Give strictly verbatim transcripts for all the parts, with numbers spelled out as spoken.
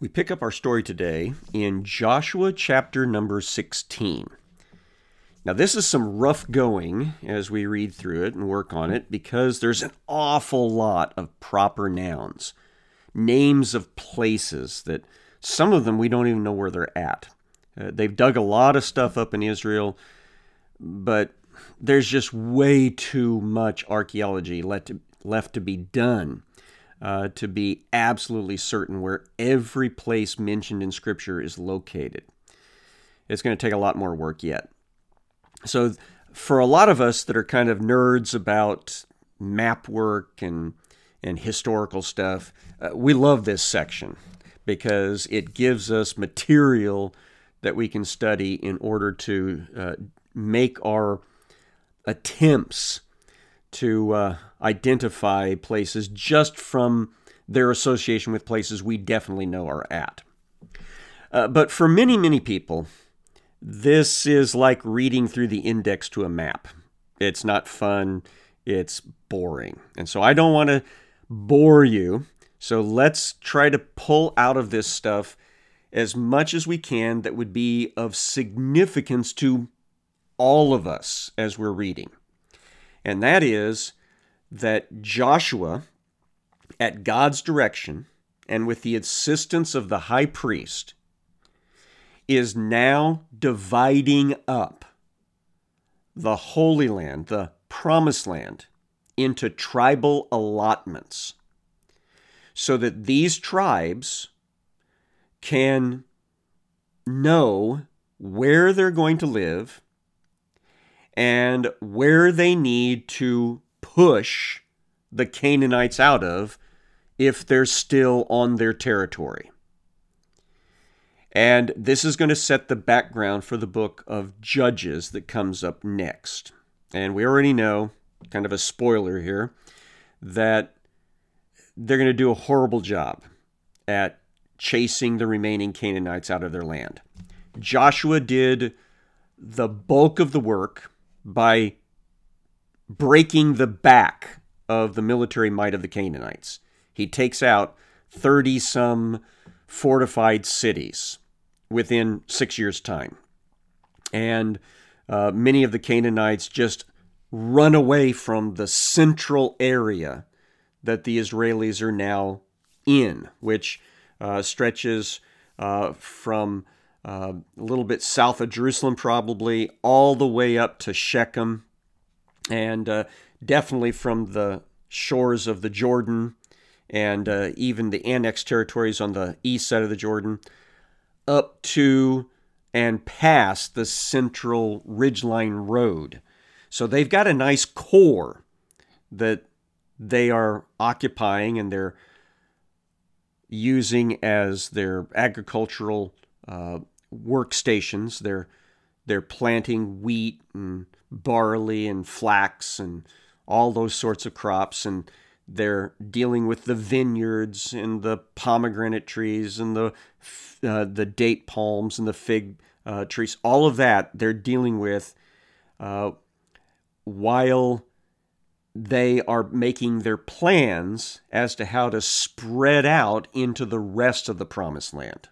We pick up our story today in Joshua chapter number sixteen. Now, this is some rough going as we read through it and work on it because there's an awful lot of proper nouns, names of places that some of them we don't even know where they're at. Uh, they've dug a lot of stuff up in Israel, but there's just way too much archaeology left to, left to be done uh, to be absolutely certain where every place mentioned in Scripture is located. It's going to take a lot more work yet. So for a lot of us that are kind of nerds about map work and, and historical stuff, uh, we love this section because it gives us material that we can study in order to uh, make our attempts to uh, identify places just from their association with places we definitely know are at. Uh, but for many, many people, this is like reading through the index to a map. It's not fun. It's boring. And so I don't want to bore you. So let's try to pull out of this stuff as much as we can that would be of significance to all of us as we're reading. And that is that Joshua, at God's direction and with the assistance of the high priest, is now dividing up the Holy Land, the Promised Land, into tribal allotments so that these tribes can know where they're going to live and where they need to push the Canaanites out of if they're still on their territory. And this is going to set the background for the book of Judges that comes up next. And we already know, kind of a spoiler here, that they're going to do a horrible job at chasing the remaining Canaanites out of their land. Joshua did the bulk of the work by breaking the back of the military might of the Canaanites. He takes out thirty-some fortified cities within six years' time. And uh, many of the Canaanites just run away from the central area that the Israelis are now in, which uh, stretches uh, from uh, a little bit south of Jerusalem probably, all the way up to Shechem, and uh, definitely from the shores of the Jordan and uh, even the annexed territories on the east side of the Jordan, up to and past the central ridgeline road. So they've got a nice core that they are occupying and they're using as their agricultural uh, workstations. They're, they're planting wheat and barley and flax and all those sorts of crops, and they're dealing with the vineyards and the pomegranate trees and the uh, the date palms and the fig uh, trees. All of that they're dealing with uh, while they are making their plans as to how to spread out into the rest of the Promised Land.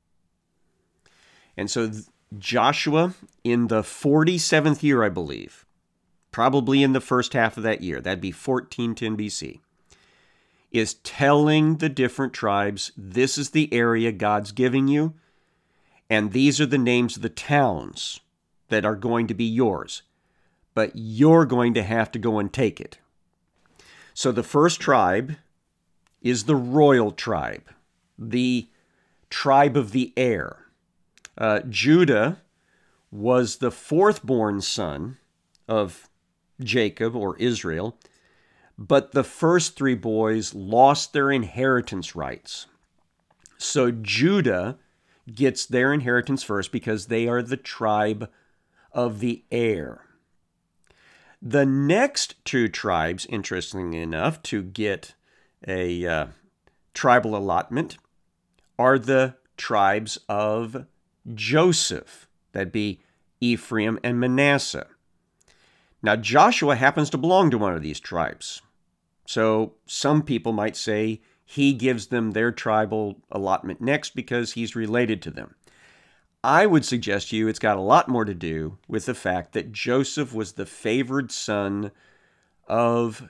And so Joshua, in the forty-seventh year, I believe, probably in the first half of that year, that'd be fourteen ten B C, is telling the different tribes, this is the area God's giving you, and these are the names of the towns that are going to be yours. But you're going to have to go and take it. So the first tribe is the royal tribe, the tribe of the heir. Uh, Judah was the fourth-born son of Jacob or Israel, but the first three boys lost their inheritance rights. So Judah gets their inheritance first because they are the tribe of the heir. The next two tribes, interestingly enough, to get a uh, tribal allotment are the tribes of Joseph. That'd be Ephraim and Manasseh. Now, Joshua happens to belong to one of these tribes. So some people might say he gives them their tribal allotment next because he's related to them. I would suggest to you it's got a lot more to do with the fact that Joseph was the favored son of,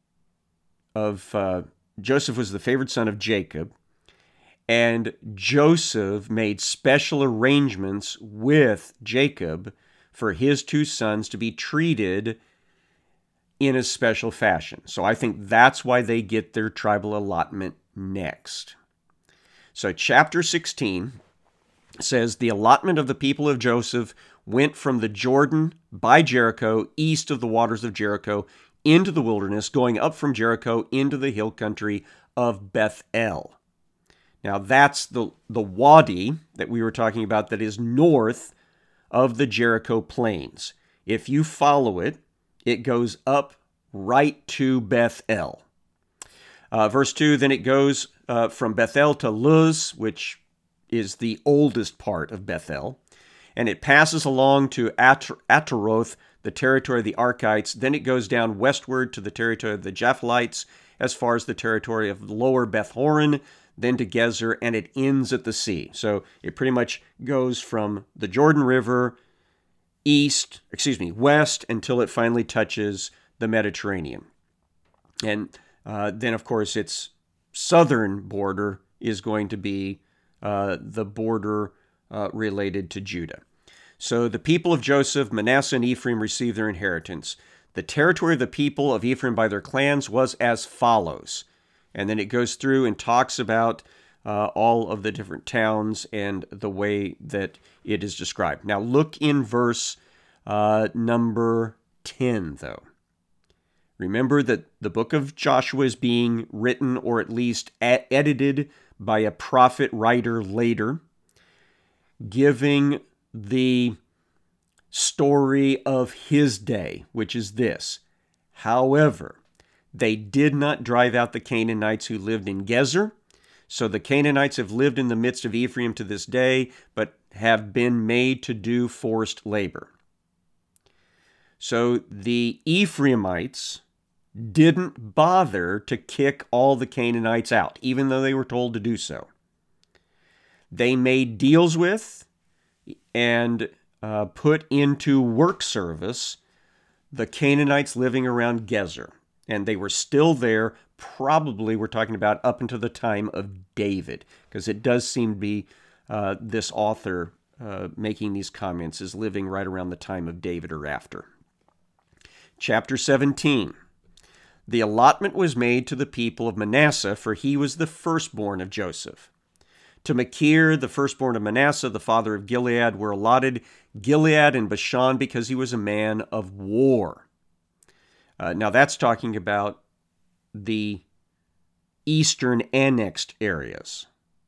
of uh, Joseph was the favored son of Jacob, and Joseph made special arrangements with Jacob for his two sons to be treated in a special fashion. So I think that's why they get their tribal allotment next. So chapter sixteen says, the allotment of the people of Joseph went from the Jordan by Jericho, east of the waters of Jericho, into the wilderness, going up from Jericho into the hill country of Bethel. Now that's the, the wadi that we were talking about that is north of the Jericho plains. If you follow it, it goes up right to Bethel. Uh, verse two, then it goes uh, from Bethel to Luz, which is the oldest part of Bethel, and it passes along to At- Ataroth, the territory of the Arkites. Then it goes down westward to the territory of the Japhlites, as far as the territory of lower Beth-horon, then to Gezer, and it ends at the sea. So it pretty much goes from the Jordan River east, excuse me, west, until it finally touches the Mediterranean. And uh, then, of course, its southern border is going to be uh, the border uh, related to Judah. So the people of Joseph, Manasseh, and Ephraim received their inheritance. The territory of the people of Ephraim by their clans was as follows. And then it goes through and talks about uh, all of the different towns and the way that it is described. Now look in verse uh, number ten, though. Remember that the book of Joshua is being written, or at least a- edited, by a prophet writer later, giving the story of his day, which is this. However, they did not drive out the Canaanites who lived in Gezer. So the Canaanites have lived in the midst of Ephraim to this day, but have been made to do forced labor. So the Ephraimites didn't bother to kick all the Canaanites out, even though they were told to do so. They made deals with and uh, put into work service the Canaanites living around Gezer. And they were still there, probably we're talking about up until the time of David, because it does seem to be uh, this author uh, making these comments is living right around the time of David or after. Chapter seventeen. The allotment was made to the people of Manasseh, for he was the firstborn of Joseph. To Machir, the firstborn of Manasseh, the father of Gilead, were allotted Gilead and Bashan because he was a man of war. Uh, now that's talking about the eastern annexed areas.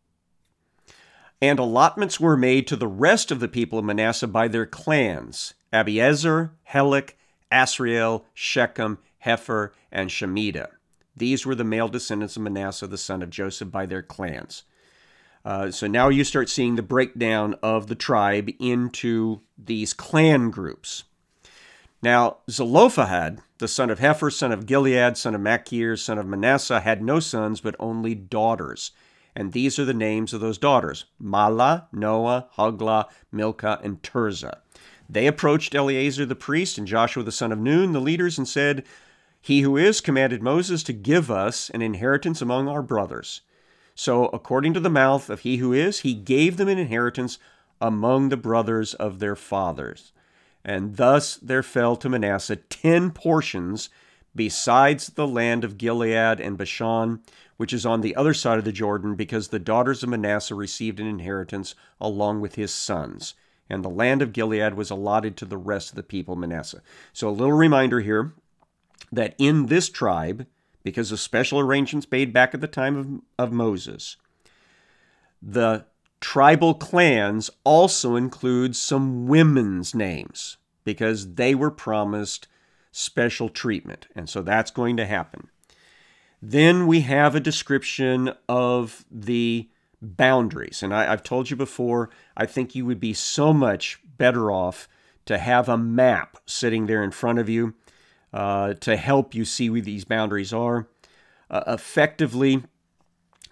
And allotments were made to the rest of the people of Manasseh by their clans: Abiezer, Helek, Asriel, Shechem, Hepher, and Shemida. These were the male descendants of Manasseh, the son of Joseph, by their clans. Uh, so now you start seeing the breakdown of the tribe into these clan groups. Now, Zelophehad, the son of Hepher, son of Gilead, son of Machir, son of Manasseh, had no sons, but only daughters. And these are the names of those daughters: Mahlah, Noah, Hoglah, Milcah, and Tirzah. They approached Eleazar the priest and Joshua the son of Nun, the leaders, and said, "He who is commanded Moses to give us an inheritance among our brothers." So according to the mouth of he who is, he gave them an inheritance among the brothers of their fathers. And thus there fell to Manasseh ten portions besides the land of Gilead and Bashan, which is on the other side of the Jordan, because the daughters of Manasseh received an inheritance along with his sons. And the land of Gilead was allotted to the rest of the people of Manasseh. So a little reminder here that in this tribe, because of special arrangements made back at the time of, of Moses, the tribal clans also include some women's names because they were promised special treatment. And so that's going to happen. Then we have a description of the boundaries. And I, I've told you before, I think you would be so much better off to have a map sitting there in front of you uh, to help you see where these boundaries are. Uh, effectively,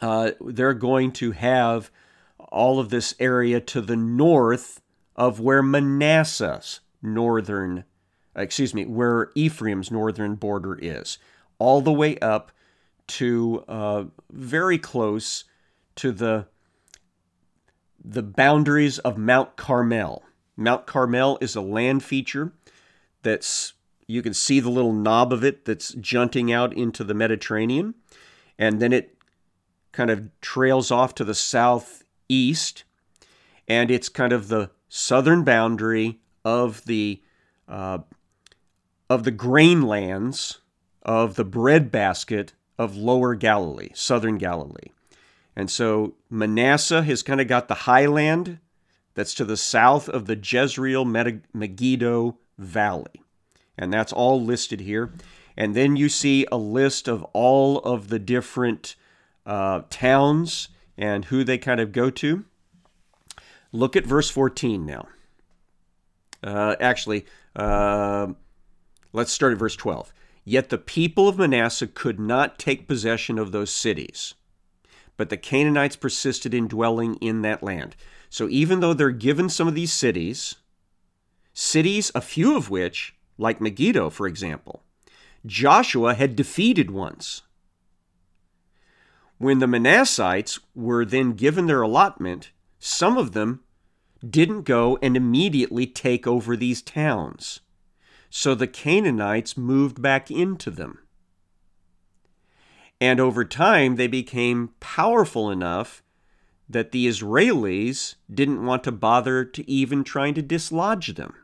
uh, they're going to have all of this area to the north of where Manasseh's northern, excuse me, where Ephraim's northern border is, all the way up to uh, very close to the the boundaries of Mount Carmel. Mount Carmel is a land feature that's, you can see the little knob of it that's jutting out into the Mediterranean, and then it kind of trails off to the southeast, and it's kind of the southern boundary of the uh, of the grain lands of the breadbasket of Lower Galilee, southern Galilee. And so Manasseh has kind of got the highland that's to the south of the Jezreel Megiddo Valley. And that's all listed here. And then you see a list of all of the different uh, towns and who they kind of go to. Look at verse fourteen now. Uh, actually, uh, let's start at verse twelve. Yet the people of Manasseh could not take possession of those cities, but the Canaanites persisted in dwelling in that land. So even though they're given some of these cities, cities, a few of which, like Megiddo, for example, Joshua had defeated once. When the Manassites were then given their allotment, some of them didn't go and immediately take over these towns. So the Canaanites moved back into them. And over time, they became powerful enough that the Israelis didn't want to bother to even trying to dislodge them.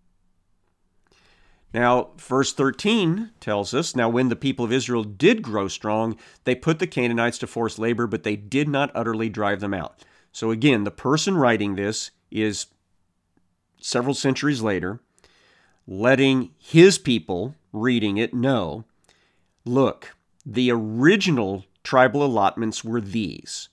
Now, verse thirteen tells us, now when the people of Israel did grow strong, they put the Canaanites to forced labor, but they did not utterly drive them out. So again, the person writing this is several centuries later, letting his people reading it know, look, the original tribal allotments were these,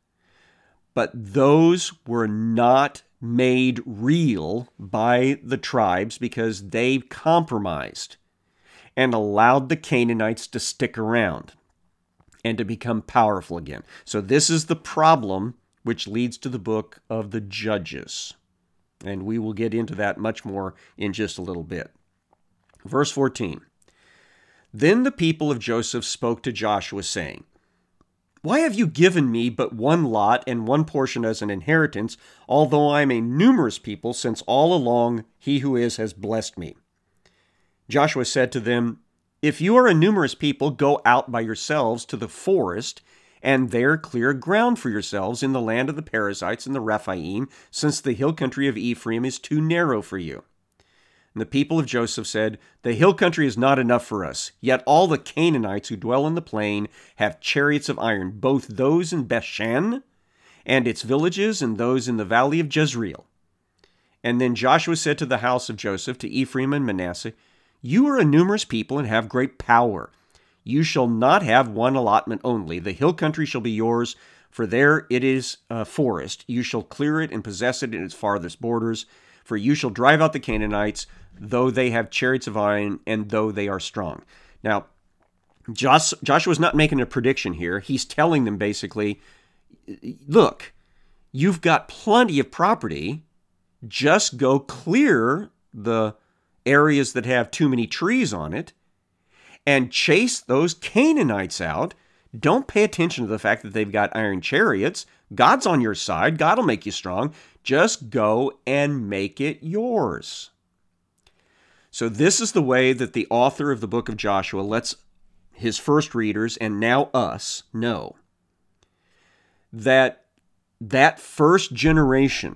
but those were not made real by the tribes because they compromised and allowed the Canaanites to stick around and to become powerful again. So this is the problem which leads to the book of the Judges. And we will get into that much more in just a little bit. Verse fourteen. Then the people of Joseph spoke to Joshua, saying, Why have you given me but one lot and one portion as an inheritance, although I am a numerous people, since all along he who is has blessed me? Joshua said to them, If you are a numerous people, go out by yourselves to the forest, and there clear ground for yourselves in the land of the Perizzites and the Rephaim, since the hill country of Ephraim is too narrow for you. And the people of Joseph said, The hill country is not enough for us, yet all the Canaanites who dwell in the plain have chariots of iron, both those in Bethshan and its villages, and those in the valley of Jezreel. And then Joshua said to the house of Joseph, to Ephraim and Manasseh, You are a numerous people and have great power. You shall not have one allotment only. The hill country shall be yours, for there it is a forest. You shall clear it and possess it in its farthest borders. For you shall drive out the Canaanites, though they have chariots of iron, and though they are strong. Now, Josh, Joshua's not making a prediction here. He's telling them basically, look, you've got plenty of property. Just go clear the areas that have too many trees on it, and chase those Canaanites out. Don't pay attention to the fact that they've got iron chariots. God's on your side. God will make you strong. Just go and make it yours. So this is the way that the author of the book of Joshua lets his first readers, and now us, know that that first generation,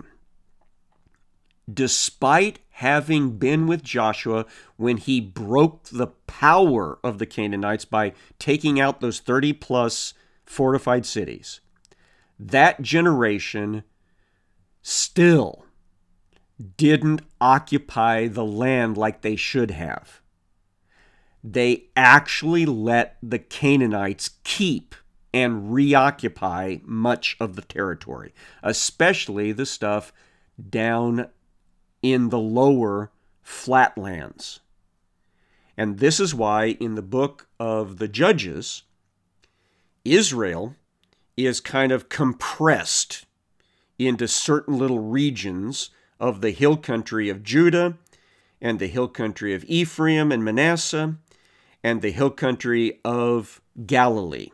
despite having been with Joshua when he broke the power of the Canaanites by taking out those thirty plus fortified cities, that generation still didn't occupy the land like they should have. They actually let the Canaanites keep and reoccupy much of the territory, especially the stuff down in the lower flatlands. And this is why in the book of the Judges, Israel is kind of compressed into certain little regions of the hill country of Judah and the hill country of Ephraim and Manasseh and the hill country of Galilee.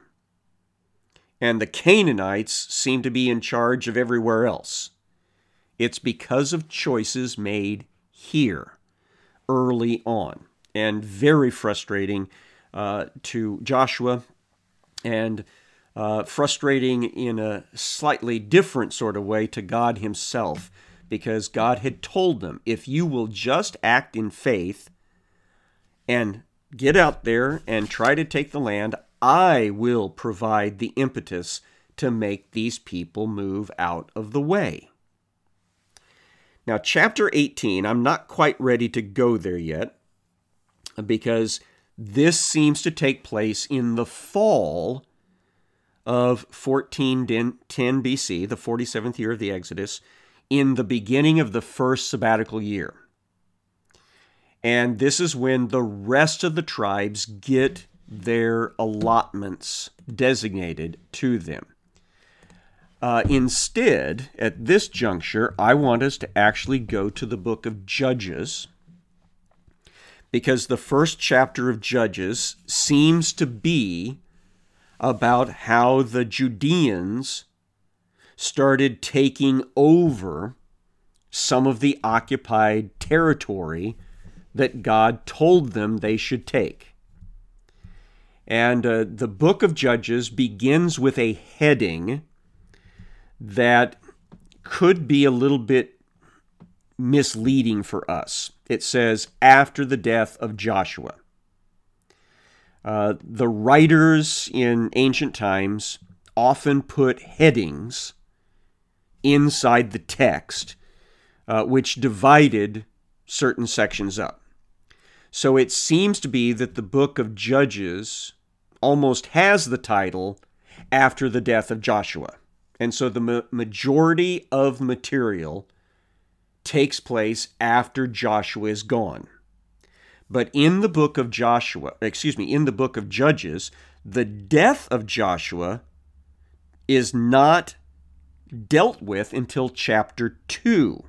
And the Canaanites seem to be in charge of everywhere else. It's because of choices made here early on, and very frustrating uh, to Joshua, and uh, frustrating in a slightly different sort of way to God himself, because God had told them, if you will just act in faith and get out there and try to take the land, I will provide the impetus to make these people move out of the way. Now, chapter eighteen, I'm not quite ready to go there yet, because this seems to take place in the fall of fourteen ten B C, the forty-seventh year of the Exodus, in the beginning of the first sabbatical year. And this is when the rest of the tribes get their allotments designated to them. Uh, instead, at this juncture, I want us to actually go to the book of Judges, because the first chapter of Judges seems to be about how the Judeans started taking over some of the occupied territory that God told them they should take. And uh, the book of Judges begins with a heading that could be a little bit misleading for us. It says, after the death of Joshua. Uh, the writers in ancient times often put headings inside the text, uh, which divided certain sections up. So it seems to be that the book of Judges almost has the title, after the death of Joshua. And so the ma- majority of material takes place after Joshua is gone. But in the book of Joshua, excuse me, in the book of Judges, the death of Joshua is not dealt with until chapter two.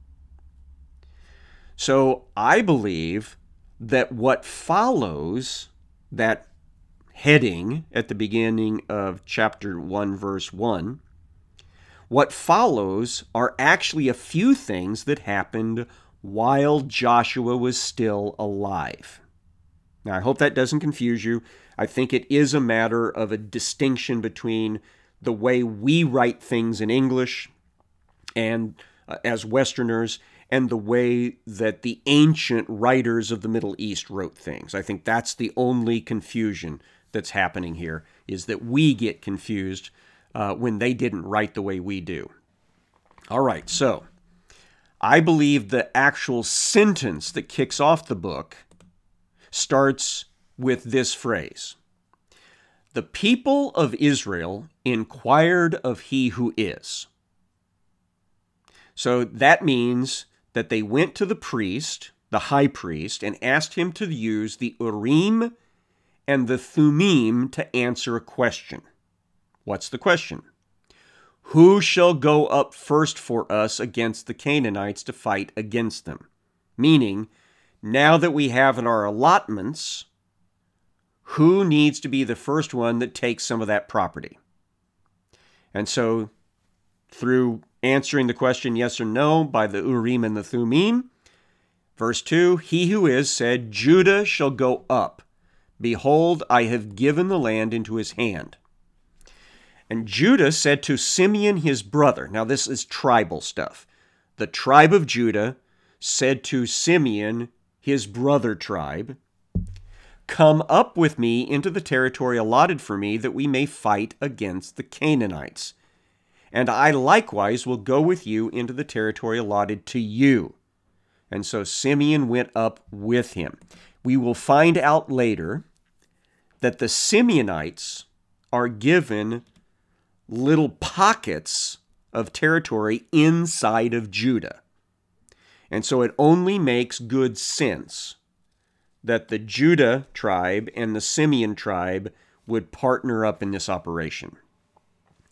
So I believe that what follows that heading at the beginning of chapter one, verse one, what follows are actually a few things that happened while Joshua was still alive. Now, I hope that doesn't confuse you. I think it is a matter of a distinction between the way we write things in English and uh, as Westerners, and the way that the ancient writers of the Middle East wrote things. I think that's the only confusion that's happening here, is that we get confused uh, when they didn't write the way we do. All right, so I believe the actual sentence that kicks off the book starts with this phrase: the people of Israel inquired of he who is. So that means that they went to the priest, the high priest, and asked him to use the Urim and the Thummim to answer a question. What's the question? Who shall go up first for us against the Canaanites to fight against them? Meaning, now that we have in our allotments, who needs to be the first one that takes some of that property? And so, through answering the question yes or no by the Urim and the Thummim, verse two, he who is said, Judah shall go up. Behold, I have given the land into his hand. And Judah said to Simeon his brother, now this is tribal stuff. The tribe of Judah said to Simeon, his brother tribe, come up with me into the territory allotted for me, that we may fight against the Canaanites. And I likewise will go with you into the territory allotted to you. And so Simeon went up with him. We will find out later that the Simeonites are given little pockets of territory inside of Judah. And so it only makes good sense that the Judah tribe and the Simeon tribe would partner up in this operation.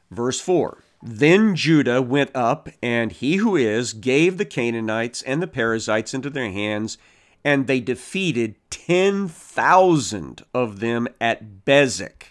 Verse four, then Judah went up, and he who is gave the Canaanites and the Perizzites into their hands, and they defeated ten thousand of them at Bezek.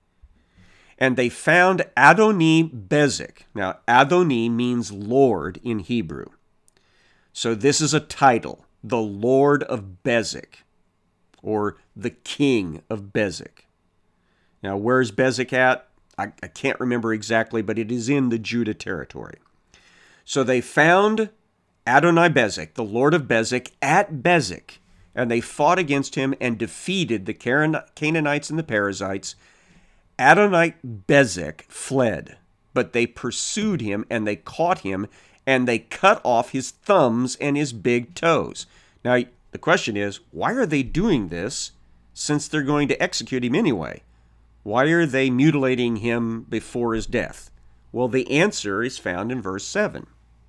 And they found Adoni-Bezek. Now, Adoni means Lord in Hebrew. So this is a title, the Lord of Bezek, or the King of Bezek. Now, where's Bezek at? I, I can't remember exactly, but it is in the Judah territory. So they found Adoni-Bezek, the Lord of Bezek, at Bezek, and they fought against him and defeated the Canaanites and the Perizzites. Adoni-Bezek fled, but they pursued him, and they caught him, and they cut off his thumbs and his big toes. Now, the question is, why are they doing this since they're going to execute him anyway? Why are they mutilating him before his death? Well, the answer is found in verse seven.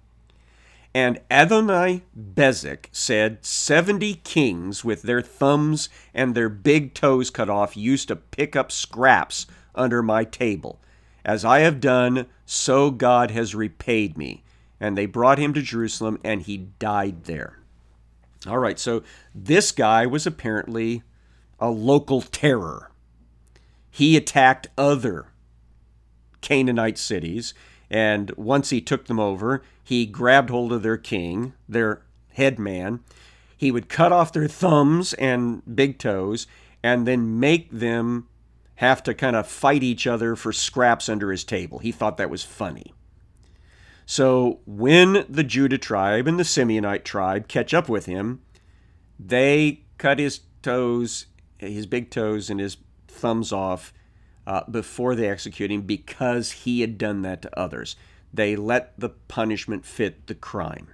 And Adoni-Bezek said, seventy kings with their thumbs and their big toes cut off used to pick up scraps under my table. As I have done, so God has repaid me. And they brought him to Jerusalem, and he died there. All right, so this guy was apparently a local terror. He attacked other Canaanite cities, and once he took them over, he grabbed hold of their king, their head man. He would cut off their thumbs and big toes, and then make them have to kind of fight each other for scraps under his table. He thought that was funny. So when the Judah tribe and the Simeonite tribe catch up with him, they cut his toes, his big toes and his thumbs off uh, before they execute him because he had done that to others. They let the punishment fit the crime.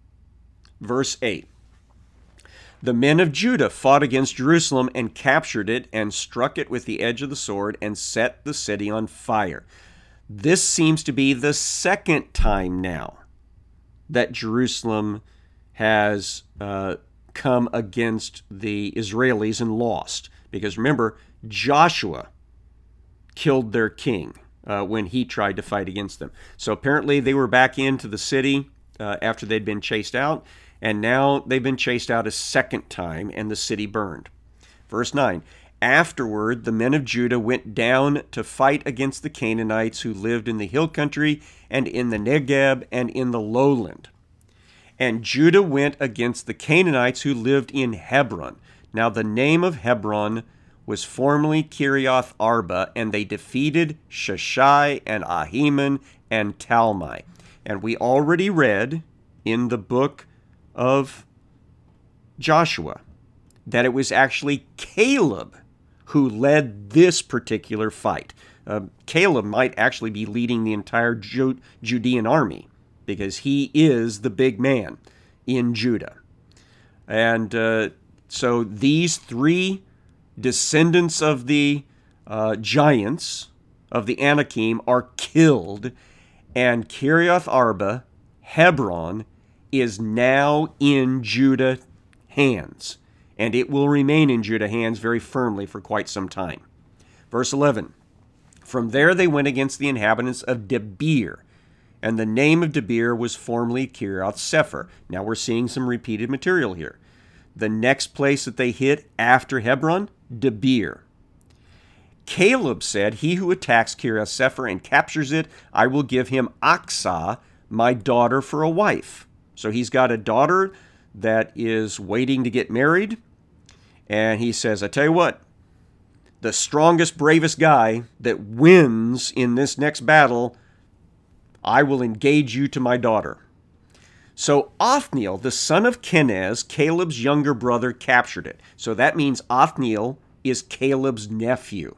Verse eight. The men of Judah fought against Jerusalem and captured it and struck it with the edge of the sword and set the city on fire. This seems to be the second time now that Jerusalem has uh, come against the Israelis and lost. Because remember, Joshua killed their king uh, when he tried to fight against them. So apparently they were back into the city uh, after they'd been chased out, and now they've been chased out a second time, and the city burned. Verse nine. Afterward, the men of Judah went down to fight against the Canaanites who lived in the hill country and in the Negeb and in the lowland. And Judah went against the Canaanites who lived in Hebron. Now the name of Hebron was formerly Kiriath Arba, and they defeated Sheshai and Ahiman and Talmai. And we already read in the book of Joshua that it was actually Caleb who led this particular fight. Uh, Caleb might actually be leading the entire Ju- Judean army because he is the big man in Judah. And uh, so these three descendants of the uh, giants of the Anakim are killed, and Kiriath Arba, Hebron, is now in Judah hands. And it will remain in Judah hands very firmly for quite some time. Verse eleven. From there they went against the inhabitants of Debir, and the name of Debir was formerly Kiriath Sepher. Now we're seeing some repeated material here. The next place that they hit after Hebron, Debir. Caleb said, he who attacks Kiriath Sepher and captures it, I will give him Aksah, my daughter, for a wife. So he's got a daughter that is waiting to get married. And he says, I tell you what, the strongest, bravest guy that wins in this next battle, I will engage you to my daughter. So Othniel, the son of Kenaz, Caleb's younger brother, captured it. So that means Othniel is Caleb's nephew.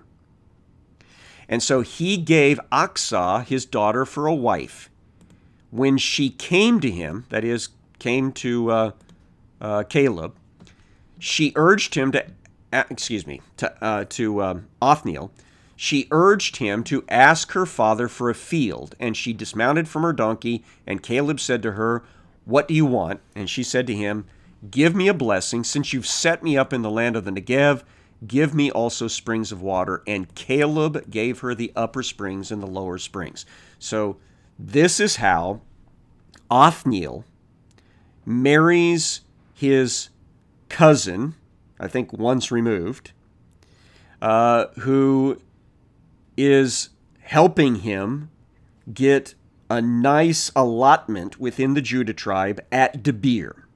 And so he gave Aksah his daughter for a wife. When she came to him, that is, came to uh, uh, Caleb, she urged him to, uh, excuse me, to, uh, to um, Othniel, she urged him to ask her father for a field, and she dismounted from her donkey, and Caleb said to her, what do you want? And she said to him, give me a blessing, since you've set me up in the land of the Negev. Give me also springs of water. And Caleb gave her the upper springs and the lower springs. So this is how Othniel marries his cousin, I think once removed, uh, who is helping him get a nice allotment within the Judah tribe at Debir.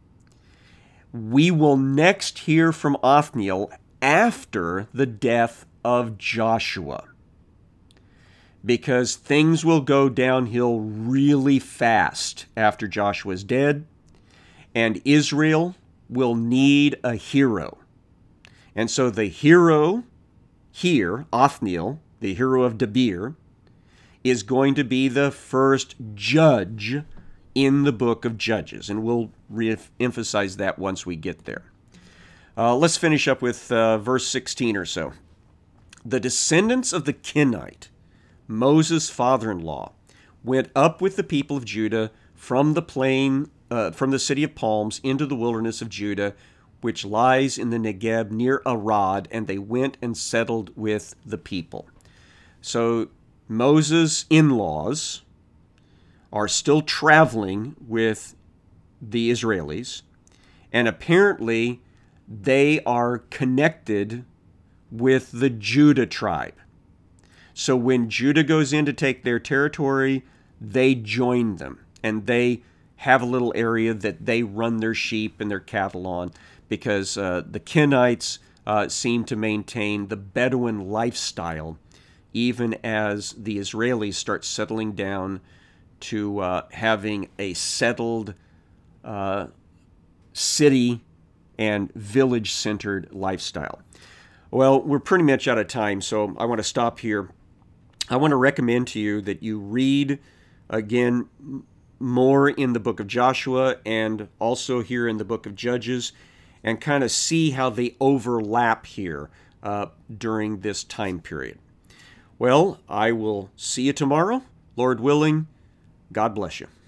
We will next hear from Othniel after the death of Joshua, because things will go downhill really fast after Joshua's dead, and Israel will need a hero. And so the hero here, Othniel, the hero of Debir, is going to be the first judge in the book of Judges, and we'll re-emphasize that once we get there. Uh, let's finish up with uh, verse sixteen or so. The descendants of the Kenite, Moses' father-in-law, went up with the people of Judah from the plain, uh, from the city of palms into the wilderness of Judah, which lies in the Negeb near Arad, and they went and settled with the people. So Moses' in-laws are still traveling with the Israelis, and apparently they are connected with the Judah tribe. So when Judah goes in to take their territory, they join them, and they have a little area that they run their sheep and their cattle on, because uh, the Kenites uh, seem to maintain the Bedouin lifestyle even as the Israelis start settling down to uh, having a settled uh, city and village-centered lifestyle. Well, we're pretty much out of time, so I want to stop here. I want to recommend to you that you read, again, more in the book of Joshua and also here in the book of Judges, and kind of see how they overlap here uh, during this time period. Well, I will see you tomorrow. Lord willing, God bless you.